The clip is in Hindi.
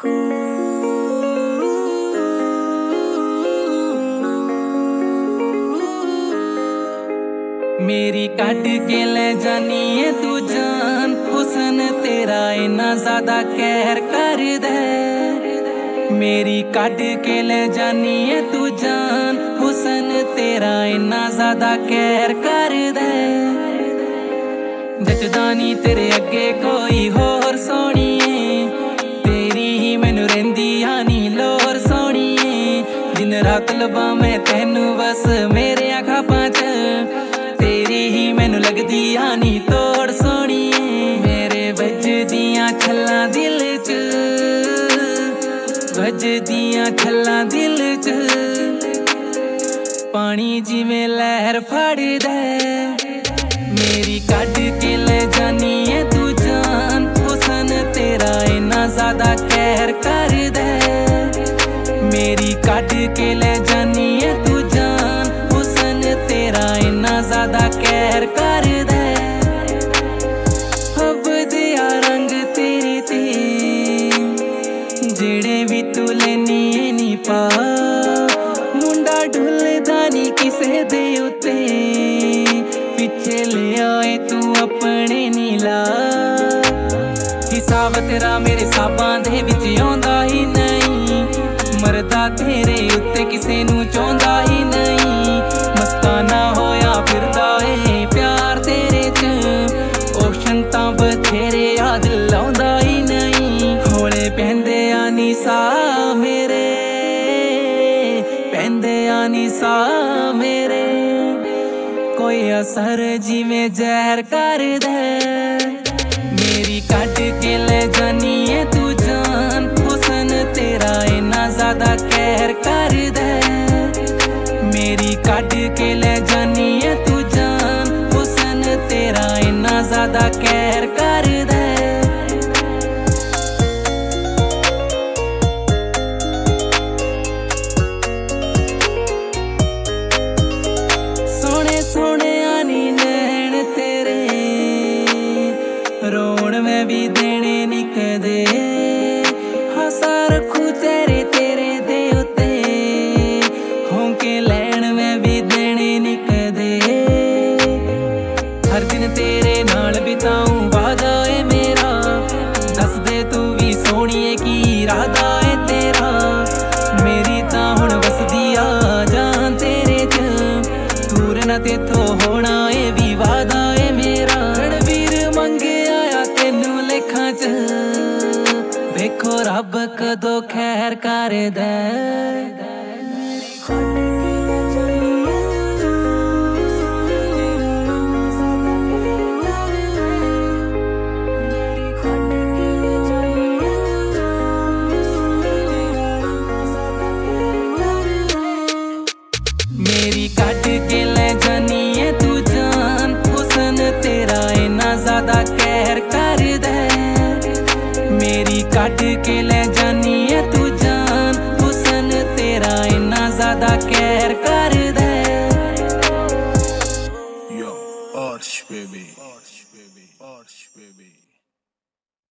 मेरी काट के ले जानी है तू जान, हुस्न तेरा इतना ज्यादा कहर कर दे। मेरी काट के ले जानी है तू जान, हुस्न तेरा इतना ज्यादा कहर कर दे। जचदा नी तेरे अगे कोई होर सोहणीए, तेरी ही मैनू रहिंदी आनी लोर सोहणीए। दिन रात लभा मैं तैनू बस मेरे ख्वाबां च, तेरी ही मैनू लगदी आनी तोड़ सोहणीए। मेरे वजदियां छल्लां दिल च, वजदियां छल्लां दिल च, पानी जिवें लहर फड़ दे। मेरी काट के ले जानी है तू जान, हुस्न तेरा इतना ज्यादा कहर कर दे। मेरी काट के ले जानी है तू जान, हुस्न तेरा इतना ज्यादा कहर कर दे। हबदिया रंग तेरी ते जेड़े भी तू लेनी है नी पा, मुंडा ढुलदा नी किसे दे उत्ते, पिछे ले आए तू अपने नीला। हिसाब तेरा मेरे साबां दे विच आउंदा ही नहीं, मरदा तेरे उत्ते किसे नू चाहुंदा ही नहीं। मस्ताना होया फिरदा ए प्यार तेरे च, ओशन तां बथेरे याद लाउंदा ही नहीं। होले पैंदे आनी सा मेरे, पैंदे आनी सा मेरे, कोई असर जिवें जहर कर दे। मेरी काट के ले जानी है तू जान, हुस्न तेरा इतना ज्यादा कहर कर दे। मेरी काट के ले जानी है तू जान, हुस्न तेरा इतना ज्यादा कहर कर दे। सोने सोने आनी नैन तेरे, रोण में भी देने नी कदे, हासा रखू तेरे तेरे दे उत्ते, होंके लैण में भी देने नी कदे। हर दिन तेरे नाल बिताऊं वादा है मेरा, दस दे तू भी सोहणीए की इरादा है तेरा। मेरी तां हुण वसदी आ जान तेरे च, दूर ना तेथों होना ए भी वादा है मेरा। रणवीर मंगे आया तेनू लेखां च, देखो रब कदों खैर कर दे। मेरी काट के ले जानी है तू जान, हुस्न तेरा इतना ज्यादा कहर कर दे। मेरी काट के ले जानी है तू जान, हुस्न तेरा इतना ज्यादा कहर कर